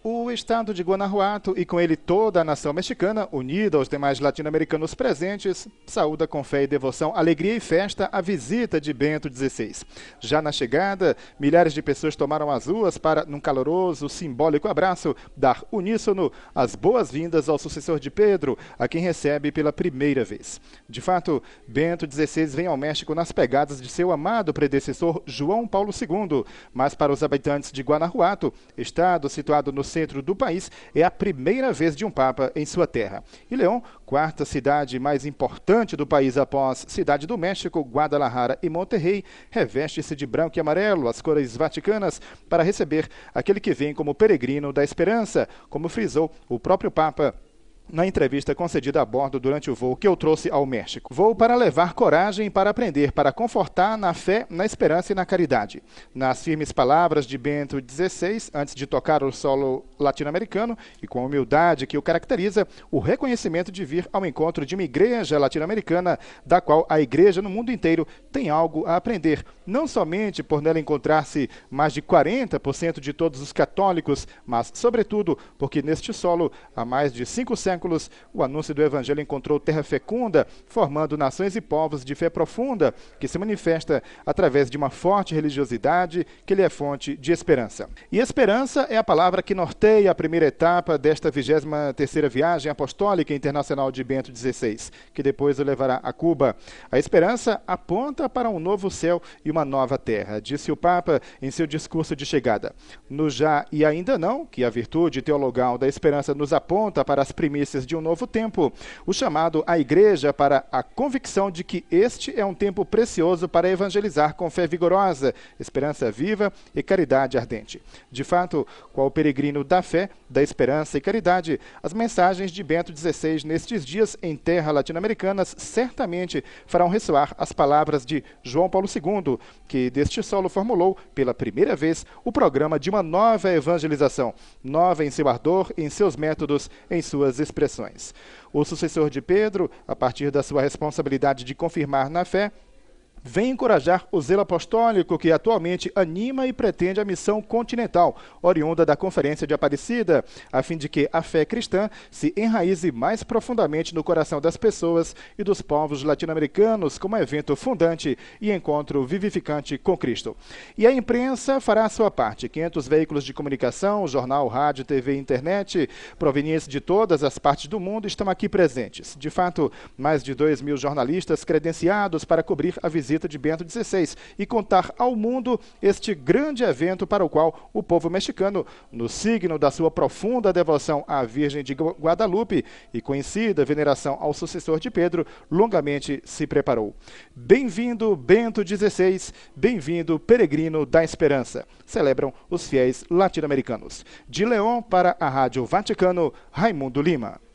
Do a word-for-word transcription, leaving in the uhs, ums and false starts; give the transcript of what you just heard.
O estado de Guanajuato e com ele toda a nação mexicana, unida aos demais latino-americanos presentes, saúda com fé e devoção, alegria e festa a visita de Bento dezesseis. Já na chegada, milhares de pessoas tomaram as ruas para, num caloroso, simbólico abraço, dar uníssono as boas-vindas ao sucessor de Pedro, a quem recebe pela primeira vez. De fato, Bento dezesseis vem ao México nas pegadas de seu amado predecessor João Paulo segundo, mas para os habitantes de Guanajuato, estado situado no centro do país, é a primeira vez de um Papa em sua terra. E León, quarta cidade mais importante do país após Cidade do México, Guadalajara e Monterrey, reveste-se de branco e amarelo, as cores vaticanas, para receber aquele que vem como peregrino da esperança, como frisou o próprio Papa na entrevista concedida a bordo durante o voo que eu trouxe ao México. Voo para levar coragem para aprender, para confortar na fé, na esperança e na caridade. Nas firmes palavras de Bento dezesseis, antes de tocar o solo latino-americano, e com a humildade que o caracteriza, o reconhecimento de vir ao encontro de uma igreja latino-americana, da qual a igreja no mundo inteiro tem algo a aprender, não somente por nela encontrar-se mais de quarenta por cento de todos os católicos, mas, sobretudo, porque neste solo, há mais de cinco séculos, o anúncio do Evangelho encontrou terra fecunda, formando nações e povos de fé profunda, que se manifesta através de uma forte religiosidade que lhe é fonte de esperança. E esperança é a palavra que norteia a primeira etapa desta vigésima terceira viagem apostólica internacional de Bento dezesseis, que depois o levará a Cuba. A esperança aponta para um novo céu e uma nova terra, disse o Papa em seu discurso de chegada. No já e ainda não, que a virtude teologal da esperança nos aponta para as primícias de um novo tempo, o chamado à igreja para a convicção de que este é um tempo precioso para evangelizar com fé vigorosa, esperança viva e caridade ardente. De fato, qual peregrino da fé, da esperança e caridade, as mensagens de Bento dezesseis nestes dias em terras latino-americanas certamente farão ressoar as palavras de João Paulo segundo, que deste solo formulou pela primeira vez o programa de uma nova evangelização, nova em seu ardor, em seus métodos, em suas expressões. O sucessor de Pedro, a partir da sua responsabilidade de confirmar na fé, vem encorajar o zelo apostólico que atualmente anima e pretende a missão continental, oriunda da Conferência de Aparecida, a fim de que a fé cristã se enraize mais profundamente no coração das pessoas e dos povos latino-americanos como evento fundante e encontro vivificante com Cristo. E a imprensa fará a sua parte. quinhentos veículos de comunicação, jornal, rádio, T V e internet, provenientes de todas as partes do mundo, estão aqui presentes. De fato, mais de dois mil jornalistas credenciados para cobrir a visita de Bento dezesseis e contar ao mundo este grande evento para o qual o povo mexicano, no signo da sua profunda devoção à Virgem de Guadalupe e conhecida veneração ao sucessor de Pedro, longamente se preparou. Bem-vindo, Bento dezesseis, bem-vindo, peregrino da esperança, celebram os fiéis latino-americanos. De León para a Rádio Vaticano, Raimundo Lima.